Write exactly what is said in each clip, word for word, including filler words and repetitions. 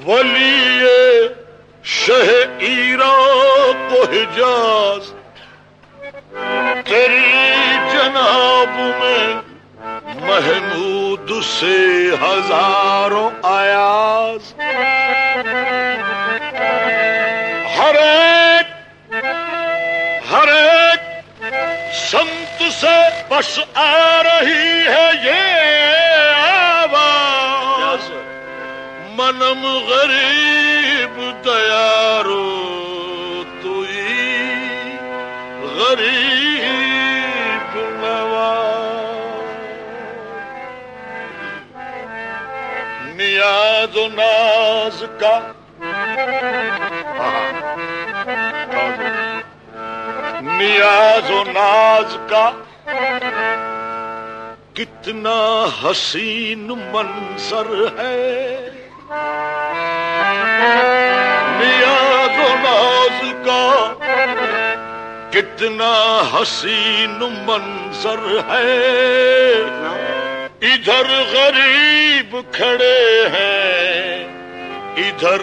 ولی شہ عراق و حجاز تیری جناب میں محمود سے ہزاروں ایاز، ہر ایک ہر ایک سمت سے بس آ رہی ہے یہ آواز، منم غریب دیارو توئی غریب نواز، نیاز و ناز کا نیاز و ناز کا کتنا حسین منظر ہے، نیاز و ناز کا کتنا حسین منظر ہے، ادھر غریب کھڑے ہیں ادھر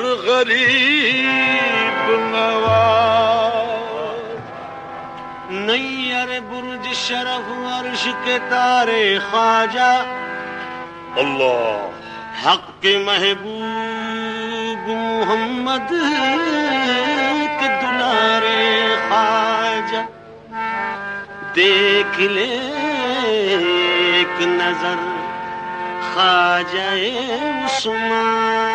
غریب نواز، نیر برج شرف عرش کے تارے خواجہ، اللہ حق کے محبوب محمد کے دلارے خواجہ، دیکھ لے ایک نظر خواجہ عثمان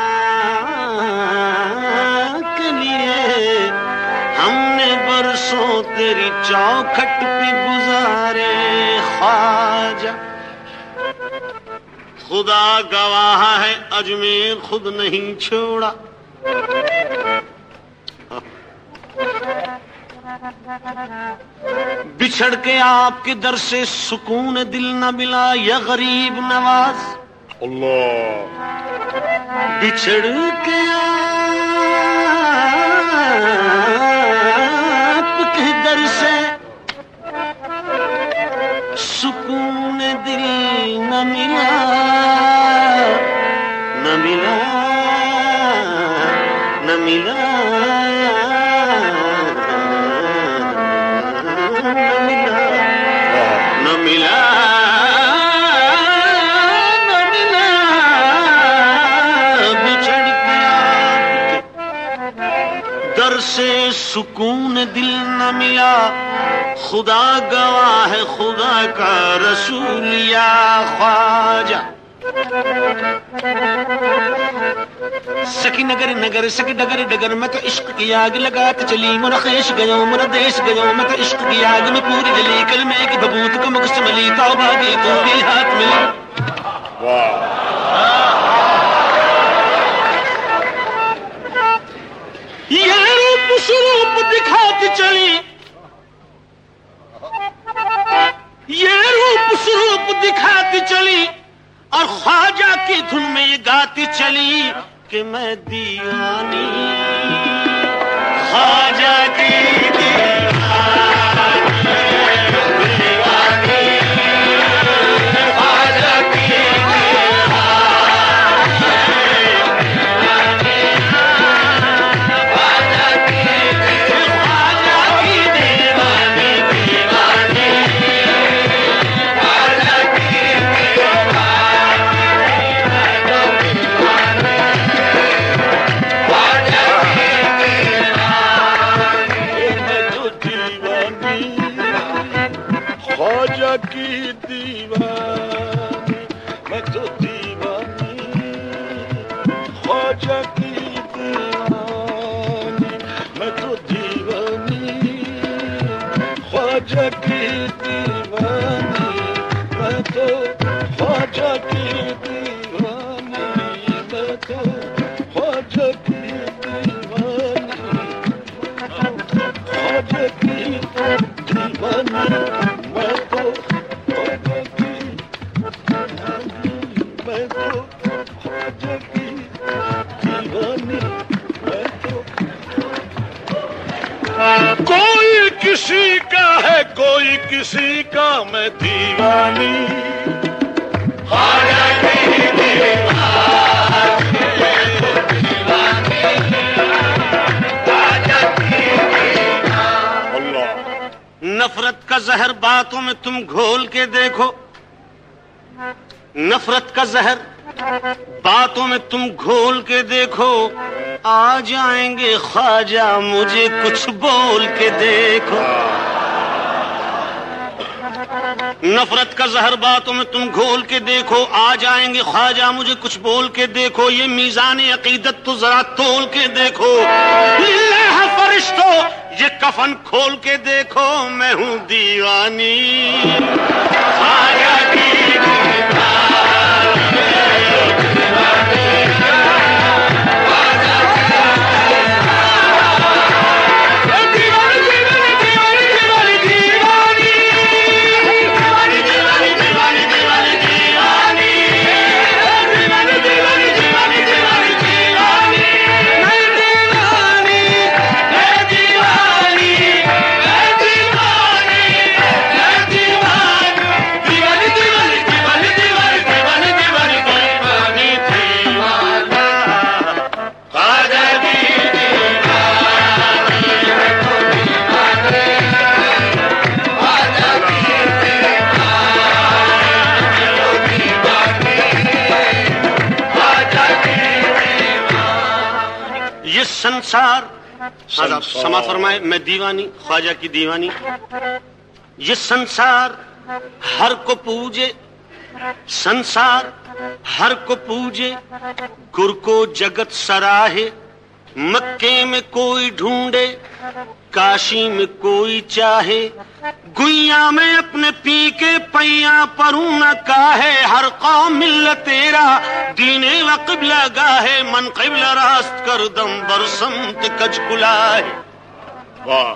کے لیے، ہم نے برسوں تیری چوکھٹ پہ گزارے خواجہ، خدا گواہ ہے اجمیر خود نہیں چھوڑا، بچھڑ کے آپ کے در سے سکون دل نہ ملا یا غریب نواز، اللہ بچھڑ کے آپ کے در سے سکون دل نہ ملا نہ ملا نہ ملا نہ ملا نہ ملا، بچھڑ کے آپ کے در سے سکون دل نہ ملا، خدا گواہ ہے خدا کا رسول یا خواجہ، سکی نگر نگر سکی ڈگر ڈگر میں تو عشق کی آگ لگات چلی، مرا خیش گیوں مرا دیش گیوں میں تو عشق کی آگ میں پوری جلی، کلمے کی ببوت کو مکس ملی، توبہ کی تو بھی ہاتھ ملی، یہ روپ سروپ دکھاتی چلی، یہ روپ سروپ دکھاتی چلی، اور خواجہ کی دھن میں یہ گاتی چلی کہ میں دیوانی خواجہ کی کی دیوانی، میں تو دیوانی خواجہ کی دیوانی، میں تو دیوانی خواجہ کی دیوانی، میں تو خواجہ کی دیوانی، میں تو خواجہ کی دیوانی، خواجہ کی دیوانی، کوئی کسی کا ہے کوئی کسی کا میں دیوانی، خواجہ کی دیوانی، زہر باتوں میں تم گھول کے دیکھو، نفرت کا زہر باتوں میں تم گھول کے دیکھو، آ جائیں گے خواجہ مجھے کچھ بول کے دیکھو۔ نفرت کا زہر باتوں میں تم گھول کے دیکھو، آ جائیں گے خواجہ مجھے کچھ بول کے دیکھو، یہ میزان عقیدت تو ذرا تول کے دیکھو، للہ فرشتوں یہ کفن کھول کے دیکھو، میں ہوں دیوانی خواجہ کی سنسار سما فرمائے میں دیوانی خواجہ کی دیوانی، یہ سنسار ہر کو پوجے، سنسار ہر کو پوجے، گر کو جگت سراہے، مکے میں کوئی ڈھونڈے، کاشی میں کوئی چاہے، گویا میں اپنے پی کے پیاں پروں نہ کاہے، ہر قوم ملت تیرا دین و قبلہ گاہے، من قبلہ راست کر دم برسمت کج کلائے۔ واہ،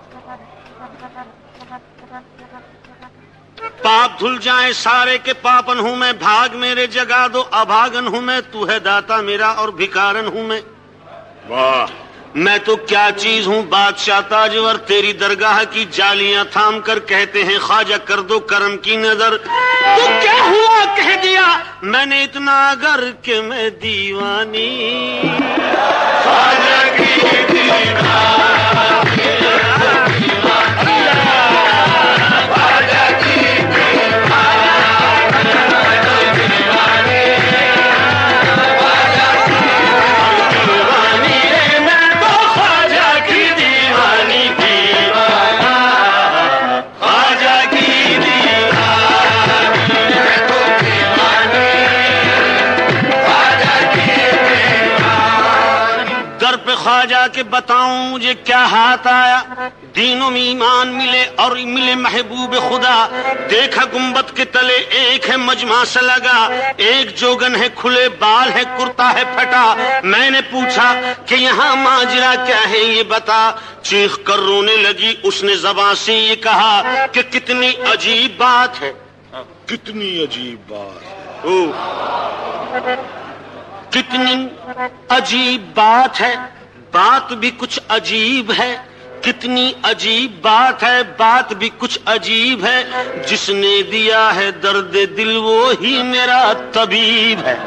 پاپ دھل جائیں سارے کے پاپن ہوں میں، بھاگ میرے جگا دو ابھاگن ہوں میں، تو ہے داتا میرا اور بھکارن ہوں میں۔ واہ، میں تو کیا چیز ہوں بادشاہ تاجور، تیری درگاہ کی جالیاں تھام کر کہتے ہیں خواجہ کر دو کرم کی نظر، تو کیا ہوا کہہ دیا میں نے اتنا اگر کہ میں دیوانی خواجہ کی دیوانی۔ خواجہ کے بتاؤں مجھے کیا ہاتھ آیا، دینوں میں ایمان ملے اور ملے محبوب خدا، دیکھا گنبد کے تلے ایک ہے مجمع سے لگا، ایک جوگن ہے کھلے بال ہے کرتا ہے پھٹا، میں نے پوچھا کہ یہاں ماجرا کیا ہے یہ بتا، چیخ کر رونے لگی اس نے زبان سے یہ کہا کہ کتنی عجیب بات ہے، کتنی عجیب بات ہے، کتنی عجیب بات ہے، بات بھی کچھ عجیب ہے، کتنی عجیب بات ہے، بات بھی کچھ عجیب ہے، جس نے دیا ہے درد دل وہی میرا طبیب ہے۔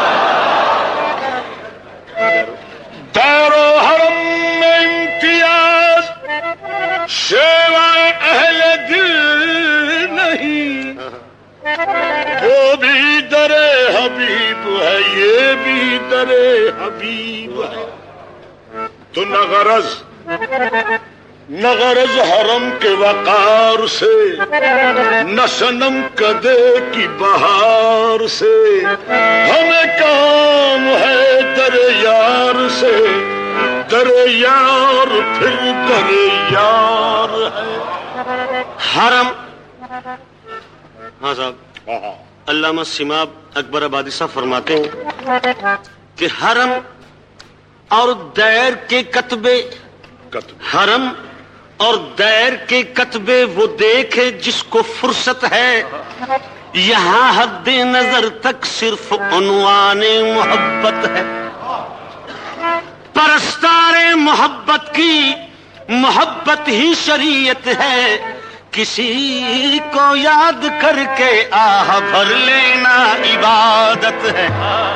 دار و حرم میں امتیاز شیوائے اہل دل نہیں، وہ بھی در حبیب ہے یہ بھی در حبیب ہے، تو نہ غرض نہ غرض حرم کے وقار سے، نہ صنم کدے کی بہار سے، ہمیں کام ہے در یار سے، در یار پھر در یار ہے۔ حرم، ہاں صاحب، علامہ سماب اکبر آبادی صاحب فرماتے ہیں کہ حرم اور دیر کے کتبے، حرم اور دیر کے کتبے وہ دیکھے جس کو فرصت ہے، یہاں حد نظر تک صرف عنوان محبت ہے، پرستار محبت کی محبت ہی شریعت ہے، کسی کو یاد کر کے آہ بھر لینا عبادت ہے۔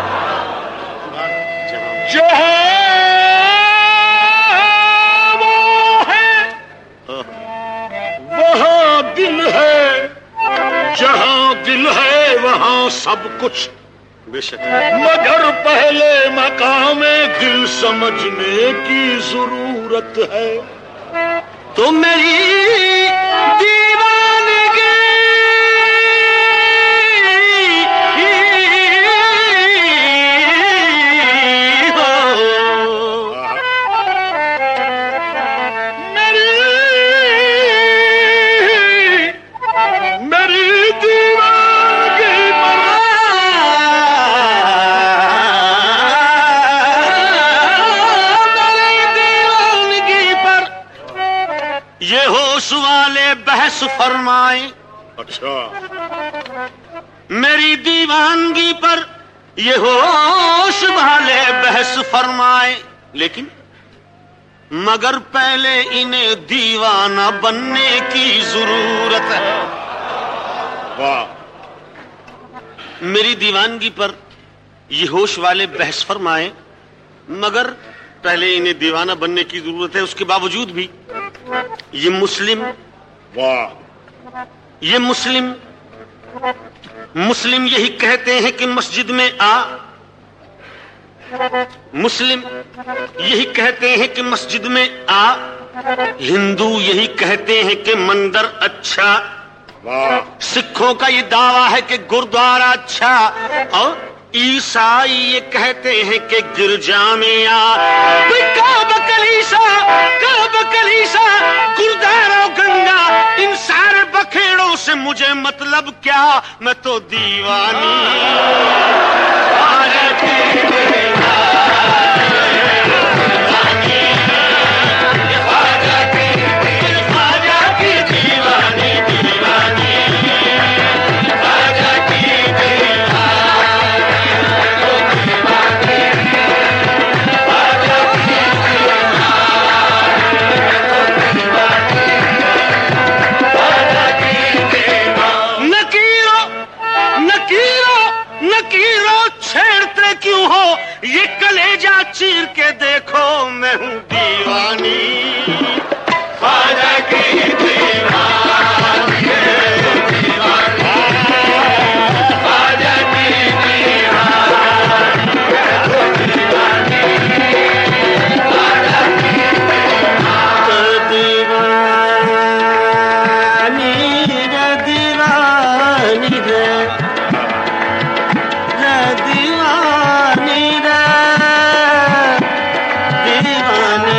جہاں وہ ہے وہاں سب کچھ بے شک مگر پہلے مقام دل سمجھنے کی ضرورت ہے. تو میری دیوانگی بحث فرمائے. اچھا میری دیوانگی پر یہ ہوش والے بحث فرمائے، لیکن مگر پہلے انہیں دیوانہ بننے کی ضرورت ہے. واہ. میری دیوانگی پر یہ ہوش والے بحث فرمائے مگر پہلے انہیں دیوانہ بننے کی ضرورت ہے. اس کے باوجود بھی یہ مسلم واہ یہ مسلم مسلم یہی کہتے ہیں کہ مسجد میں آ. مسلم یہی کہتے ہیں کہ مسجد میں آ. ہندو یہی کہتے ہیں کہ مندر اچھا. واہ. سکھوں کا یہ دعویٰ ہے کہ گردوارا اچھا. اور عیسائی یہ کہتے ہیں کہ گرجا میں آ. کعبہ کلیسا کعبہ کلیسا گردوارا گنگا ان سارے بکھیڑوں سے مجھے مطلب کیا، میں تو دیوانی. یہ کلیجہ چیر کے دیکھو میں ہوں دیوانی. خواجہ کی دیوانی خواجہ کی دیوانی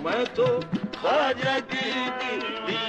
میں تو خواجہ کی